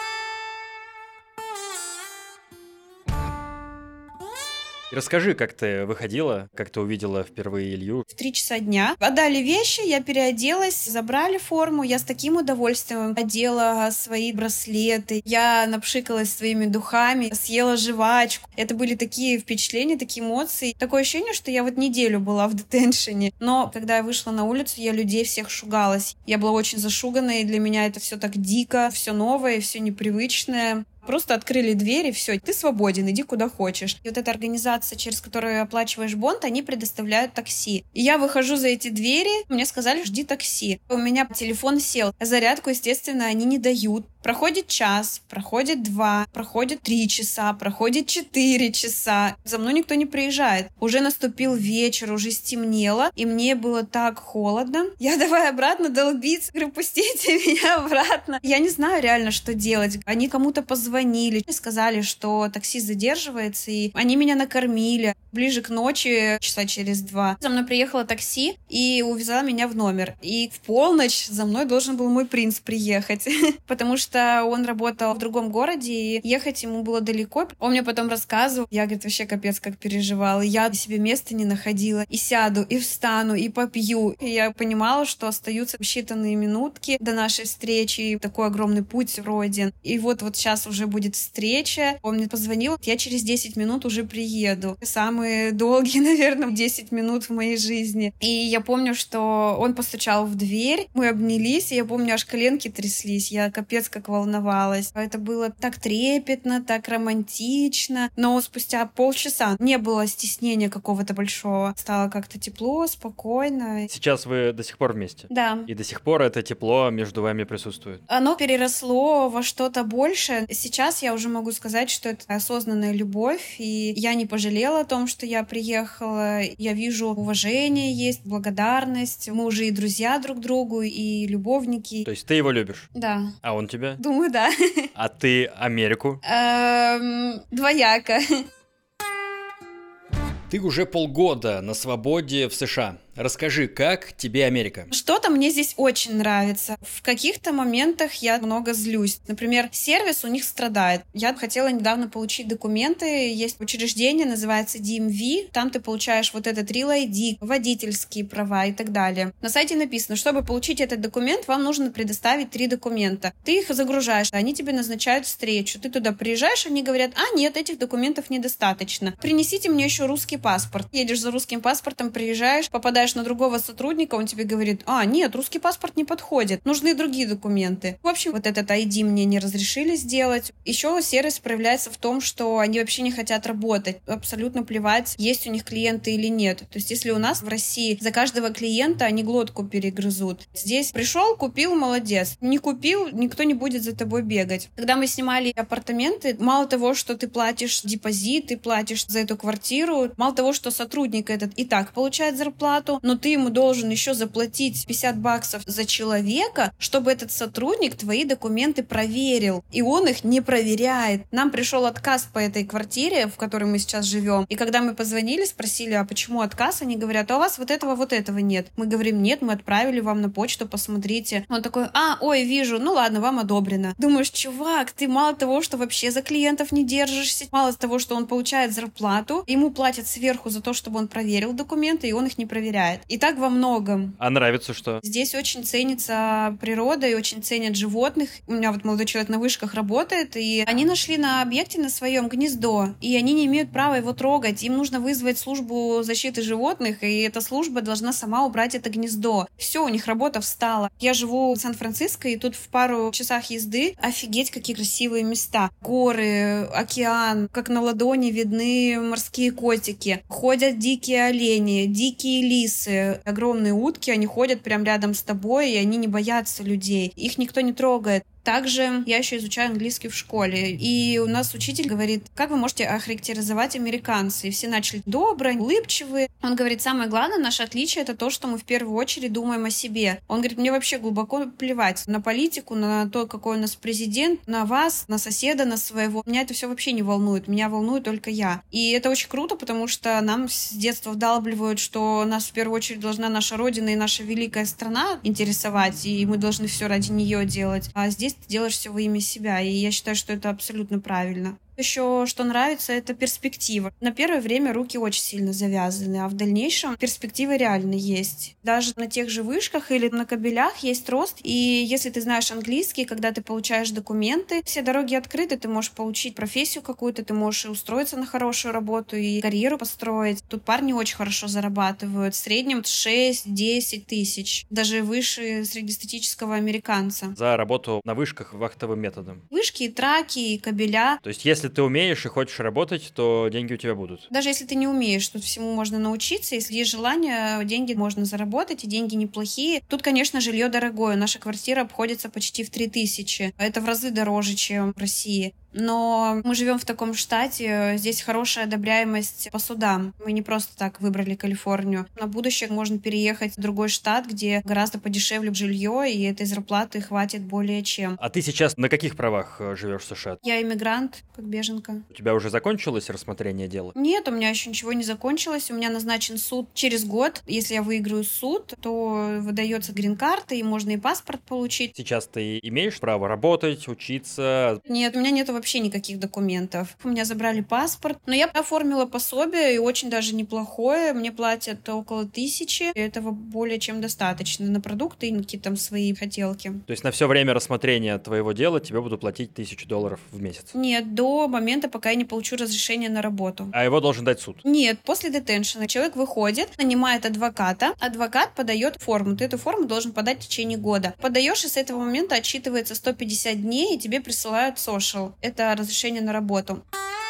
Расскажи, как ты выходила, как ты увидела впервые Илью. В три часа дня отдали вещи, я переоделась, забрали форму, я с таким удовольствием одела свои браслеты, я напшикалась своими духами, съела жвачку. Это были такие впечатления, такие эмоции. Такое ощущение, что я вот неделю была в детеншене. Но когда я вышла на улицу, я людей всех шугалась. Я была очень зашугана, и для меня это все так дико, все новое, все непривычное. Просто открыли двери, все, ты свободен, иди куда хочешь. И вот эта организация, через которую оплачиваешь бонд, они предоставляют такси. И я выхожу за эти двери, мне сказали, жди такси. У меня телефон сел. Зарядку, естественно, они не дают. Проходит час, проходит два, проходит три часа, проходит четыре часа. За мной никто не приезжает. Уже наступил вечер, уже стемнело, и мне было так холодно. Я давай обратно долбиться, говорю, пустите меня обратно. Я не знаю реально, что делать. Они кому-то позвонили, сказали, что такси задерживается, и они меня накормили. Ближе к ночи, часа через два, за мной приехало такси и увезла меня в номер. И в полночь за мной должен был мой принц приехать, потому что он работал в другом городе, и ехать ему было далеко. Он мне потом рассказывал, я, говорит, вообще капец как переживала. Я себе места не находила. И сяду, и встану, и попью. И я понимала, что остаются считанные минутки до нашей встречи, и такой огромный путь пройден. И вот вот сейчас уже будет встреча. Он мне позвонил, я через десять минут уже приеду. Самые долгие, наверное, десять минут в моей жизни. И я помню, что он постучал в дверь, мы обнялись, и я помню, аж коленки тряслись. Я капец как волновалась. Это было так трепетно, так романтично. Но спустя полчаса не было стеснения какого-то большого. Стало как-то тепло, спокойно. Сейчас вы до сих пор вместе? Да. И до сих пор это тепло между вами присутствует? Оно переросло во что-то большее. Сейчас я уже могу сказать, что это осознанная любовь, и я не пожалела о том, что я приехала. Я вижу уважение есть, благодарность. Мы уже и друзья друг другу, и любовники. То есть ты его любишь? Да. А он тебя? Думаю, да. А ты Америку? Эм, двояко. Ты уже полгода на свободе в США. Расскажи, как тебе Америка? Что-то мне здесь очень нравится. В каких-то моментах я много злюсь. Например, сервис у них страдает. Я хотела недавно получить документы. Есть учреждение, называется ди эм ви. Там ты получаешь вот этот Real ай ди, водительские права и так далее. На сайте написано, чтобы получить этот документ, вам нужно предоставить три документа. Ты их загружаешь, они тебе назначают встречу. Ты туда приезжаешь, они говорят, а нет, этих документов недостаточно. Принесите мне еще русский паспорт. Едешь за русским паспортом, приезжаешь, попадаешь на другого сотрудника, он тебе говорит, а, нет, русский паспорт не подходит, нужны другие документы. В общем, вот этот ай ди мне не разрешили сделать. Еще сервис проявляется в том, что они вообще не хотят работать. Абсолютно плевать, есть у них клиенты или нет. То есть, если у нас в России за каждого клиента они глотку перегрызут. Здесь пришел, купил, молодец. Не купил, никто не будет за тобой бегать. Когда мы снимали апартаменты, мало того, что ты платишь депозит, ты платишь за эту квартиру, мало того, что сотрудник этот и так получает зарплату, но ты ему должен еще заплатить пятьдесят баксов за человека, чтобы этот сотрудник твои документы проверил. И он их не проверяет. Нам пришел отказ по этой квартире, в которой мы сейчас живем. И когда мы позвонили, спросили, а почему отказ? Они говорят, а у вас вот этого, вот этого нет. Мы говорим, нет, мы отправили вам на почту, посмотрите. Он такой, а, ой, вижу, ну ладно, вам одобрено. Думаешь, чувак, ты мало того, что вообще за клиентов не держишься, мало того, что он получает зарплату, ему платят сверху за то, чтобы он проверил документы, и он их не проверяет. И так во многом. А нравится что? Здесь очень ценится природа и очень ценят животных. У меня вот молодой человек на вышках работает, и они нашли на объекте на своем гнездо, и они не имеют права его трогать. Им нужно вызвать службу защиты животных, и эта служба должна сама убрать это гнездо. Все, у них работа встала. Я живу в Сан-Франциско, и тут в пару часах езды офигеть, какие красивые места. Горы, океан, как на ладони видны морские котики. Ходят дикие олени, дикие лисы, огромные утки, они ходят прямо рядом с тобой, и они не боятся людей. Их никто не трогает. Также я еще изучаю английский в школе, и у нас учитель говорит, как вы можете охарактеризовать американцев? И все начали добрые, улыбчивые. Он говорит, самое главное, наше отличие — это то, что мы в первую очередь думаем о себе. Он говорит, мне вообще глубоко плевать на политику, на то, какой у нас президент, на вас, на соседа, на своего. Меня это все вообще не волнует, меня волнует только я. И это очень круто, потому что нам с детства вдалбливают, что нас в первую очередь должна наша родина и наша великая страна интересовать, и мы должны все ради нее делать. А здесь ты делаешь все во имя себя, и я считаю, что это абсолютно правильно. Еще что нравится, это перспектива. На первое время руки очень сильно завязаны, а в дальнейшем перспективы реально есть. Даже на тех же вышках или на кабелях есть рост, и если ты знаешь английский, когда ты получаешь документы, все дороги открыты, ты можешь получить профессию какую-то, ты можешь и устроиться на хорошую работу, и карьеру построить. Тут парни очень хорошо зарабатывают, в среднем шесть-десять тысяч, даже выше среднестатистического американца. За работу на вышках вахтовым методом. Вышки, траки, и кабеля. То есть если Если ты умеешь и хочешь работать, то деньги у тебя будут. Даже если ты не умеешь, тут всему можно научиться. Если есть желание, деньги можно заработать, и деньги неплохие. Тут, конечно, жилье дорогое. Наша квартира обходится почти в три тысячи. Это в разы дороже, чем в России. Но мы живем в таком штате, здесь хорошая одобряемость по судам. Мы не просто так выбрали Калифорнию. На будущее можно переехать в другой штат, где гораздо подешевле жилье, и этой зарплаты хватит более чем. А ты сейчас на каких правах живешь в США? Я иммигрант, как беженка. У тебя уже закончилось рассмотрение дела? Нет, у меня еще ничего не закончилось. У меня назначен суд через год. Если я выиграю суд, то выдается грин-карта, и можно и паспорт получить. Сейчас ты имеешь право работать, учиться? Нет, у меня нет вообще никаких документов. У меня забрали паспорт, но я оформила пособие, и очень даже неплохое. Мне платят около тысячи. Этого более чем достаточно на продукты и на какие-то там свои хотелки. То есть на все время рассмотрения твоего дела тебе будут платить тысячу долларов в месяц? Нет, до момента, пока я не получу разрешение на работу. А его должен дать суд? Нет, после детеншена человек выходит, нанимает адвоката, адвокат подает форму. Ты эту форму должен подать в течение года. Подаешь, и с этого момента отчитывается сто пятьдесят дней, и тебе присылают social. Это разрешение на работу.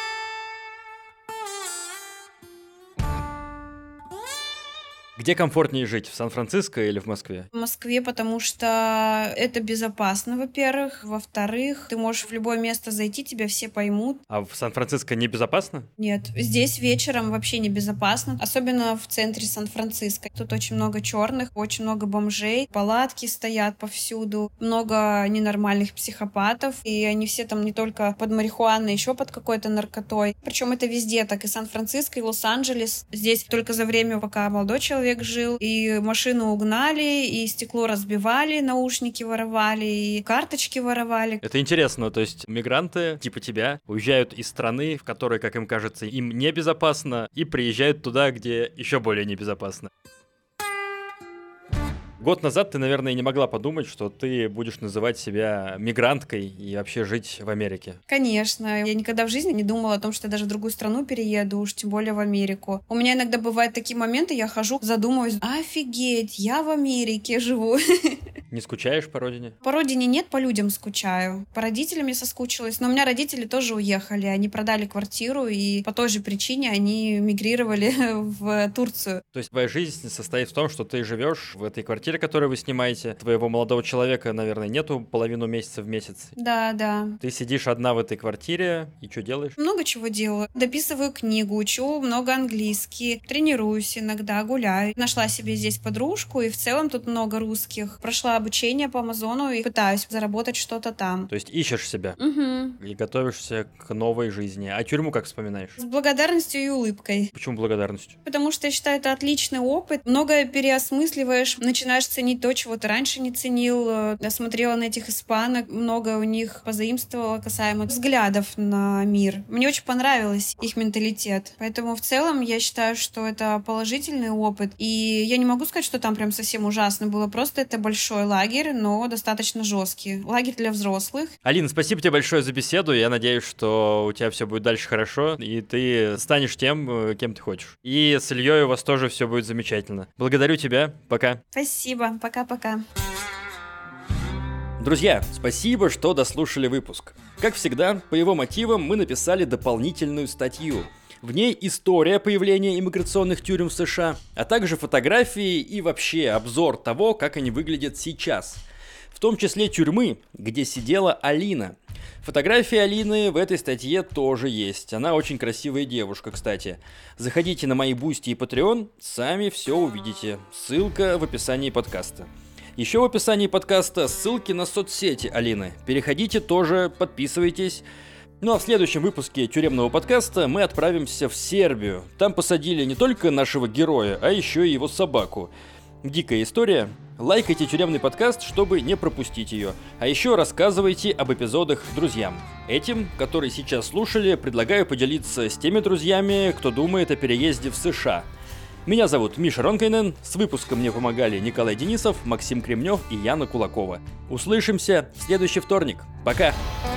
Где комфортнее жить, в Сан-Франциско или в Москве? В Москве, потому что это безопасно, во-первых. Во-вторых, ты можешь в любое место зайти, тебя все поймут. А в Сан-Франциско небезопасно? Нет, здесь вечером вообще небезопасно, особенно в центре Сан-Франциско. Тут очень много черных, очень много бомжей, палатки стоят повсюду, много ненормальных психопатов, и они все там не только под марихуаной, еще под какой-то наркотой. Причем это везде, так и Сан-Франциско, и Лос-Анджелес. Здесь только за время, пока молодой человек жил, и машину угнали, и стекло разбивали, наушники воровали, и карточки воровали. Это интересно, то есть мигранты типа тебя уезжают из страны, в которой, как им кажется, им небезопасно, и приезжают туда, где еще более небезопасно. Год назад ты, наверное, не могла подумать, что ты будешь называть себя мигранткой и вообще жить в Америке. Конечно. Я никогда в жизни не думала о том, что я даже в другую страну перееду, уж тем более в Америку. У меня иногда бывают такие моменты, я хожу, задумываюсь, офигеть, я в Америке живу. Не скучаешь по родине? По родине нет, по людям скучаю. По родителям я соскучилась, но у меня родители тоже уехали. Они продали квартиру, и по той же причине они мигрировали в Турцию. То есть твоя жизнь состоит в том, что ты живешь в этой квартире, которую вы снимаете. Твоего молодого человека, наверное, нету половину месяца в месяц. Да, да. Ты сидишь одна в этой квартире, и что делаешь? Много чего делаю. Дописываю книгу, учу много английский, тренируюсь иногда, гуляю. Нашла себе здесь подружку, и в целом тут много русских. Прошла обучение по Амазону и пытаюсь заработать что-то там. То есть ищешь себя Угу. и готовишься к новой жизни. А тюрьму как вспоминаешь? С благодарностью и улыбкой. Почему благодарностью? Потому что я считаю, это отличный опыт. Многое переосмысливаешь, начинаешь ценить то, чего ты раньше не ценил. Я смотрела на этих испанок, много у них позаимствовала касаемо взглядов на мир. Мне очень понравилось их менталитет. Поэтому в целом я считаю, что это положительный опыт. И я не могу сказать, что там прям совсем ужасно было. Просто это большой лагерь, но достаточно жесткий. Лагерь для взрослых. Алина, спасибо тебе большое за беседу. Я надеюсь, что у тебя все будет дальше хорошо, и ты станешь тем, кем ты хочешь. И с Ильей у вас тоже все будет замечательно. Благодарю тебя. Пока. Спасибо. Пока-пока. Друзья, спасибо, что дослушали выпуск. Как всегда, по его мотивам мы написали дополнительную статью. В ней история появления иммиграционных тюрем в США, а также фотографии и вообще обзор того, как они выглядят сейчас. в том числе тюрьмы, где сидела Алина. Фотографии Алины в этой статье тоже есть. Она очень красивая девушка, кстати. Заходите на мои Бусти и Patreon, сами все увидите. Ссылка в описании подкаста. Еще в описании подкаста ссылки на соцсети Алины. Переходите тоже, подписывайтесь. Ну а в следующем выпуске тюремного подкаста мы отправимся в Сербию. Там посадили не только нашего героя, а еще и его собаку. Дикая история. Лайкайте тюремный подкаст, чтобы не пропустить ее. А еще рассказывайте об эпизодах друзьям. Этим, которые сейчас слушали, предлагаю поделиться с теми друзьями, кто думает о переезде в США. Меня зовут Миша Ронкайнен, с выпуском мне помогали Николай Денисов, Максим Кремнев и Яна Кулакова. Услышимся в следующий вторник. Пока!